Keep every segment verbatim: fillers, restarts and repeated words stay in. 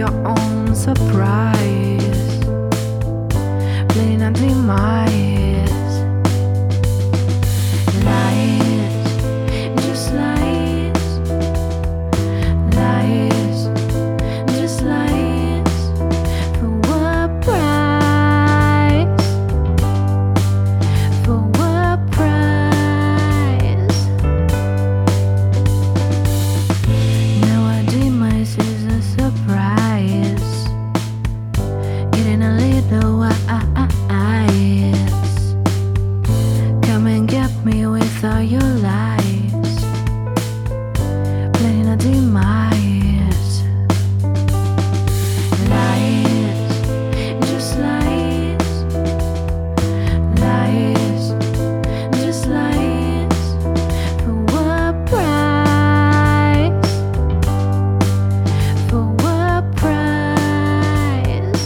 your own surprise, playing a demise. Lies, just lies. Lies, just lies. For what price? For what price? Now our demise is a surprise, getting a little wise. Come and get me with all your lies, playing a demise. Lies, just lies. Lies, just lies. For what price? For what price?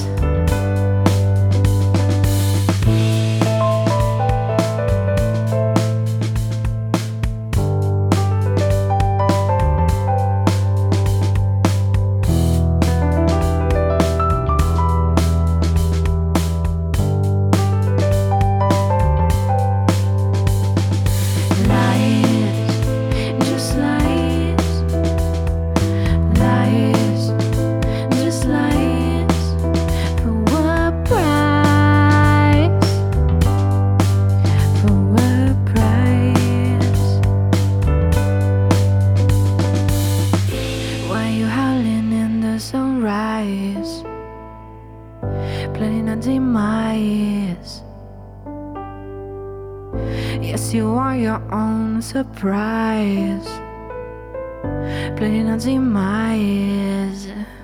Sunrise, planning a demise. Yes, you are your own surprise, planning a demise.